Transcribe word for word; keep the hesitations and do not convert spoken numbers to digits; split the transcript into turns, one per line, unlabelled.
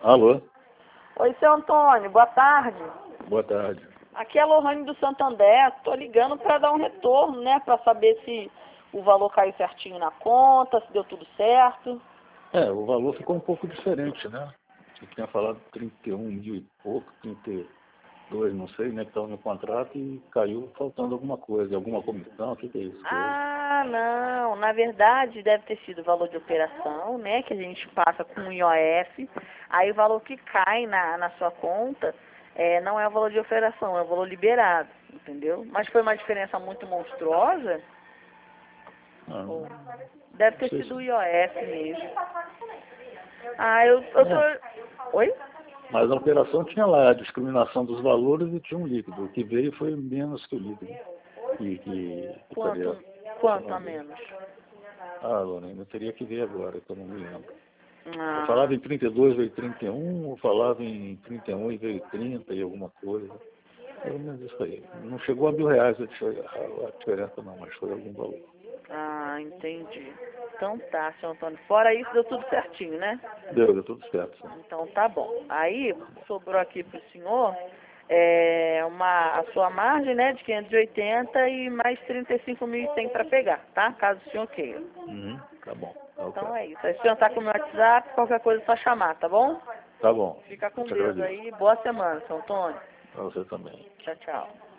Alô?
Oi, seu Antônio, boa tarde.
Boa tarde.
Aqui é a Lohane do Santander. Estou ligando para dar um retorno, né? Para saber se o valor caiu certinho na conta, se deu tudo certo.
É, o valor ficou um pouco diferente, né? Você tinha falado trinta e um mil e pouco, trinta e dois, não sei, né? Que estava no contrato e caiu faltando alguma coisa, alguma comissão, o que, que é isso?
Ah, não. Na verdade, deve ter sido o valor de operação, né? Que a gente passa com o I O F. Aí o valor que cai na, na sua conta é, não é o valor de operação, é o valor liberado, entendeu? Mas foi uma diferença muito monstruosa.
Ah,
Ou deve ter
sei
sido o
se...
I O F mesmo. Ah, eu, eu tô...
É,
Oi?
mas a operação tinha lá a discriminação dos valores e tinha um líquido. O que veio foi menos que o líquido. Que, que, que
Quanto,
estaria
quanto a
chamando.
menos?
Ah, Lorena, eu teria que ver agora, que eu não me lembro. Eu
Ah,
falava em trinta e dois, veio trinta e um, ou falava em trinta e um e veio trinta e alguma coisa. Pelo menos isso aí. Não chegou a mil reais a diferença não, mas foi algum valor.
ah, entendi. Então tá, seu Antônio. Fora isso, deu tudo certinho, né?
Deu, deu tudo certo. Sim.
Então tá bom. Aí, sobrou aqui pro senhor é, uma, a sua margem, né, de quinhentos e oitenta e mais trinta e cinco mil e cem para pegar, tá? Caso o senhor queira.
Uhum, tá bom, tá ok.
Então é isso. Aí o senhor tá com o meu WhatsApp, qualquer coisa é só chamar, tá bom?
Tá bom,
Fica
eu
com
te
Deus
agradeço.
aí. Boa semana, seu Antônio.
Pra você também.
Tchau, tchau.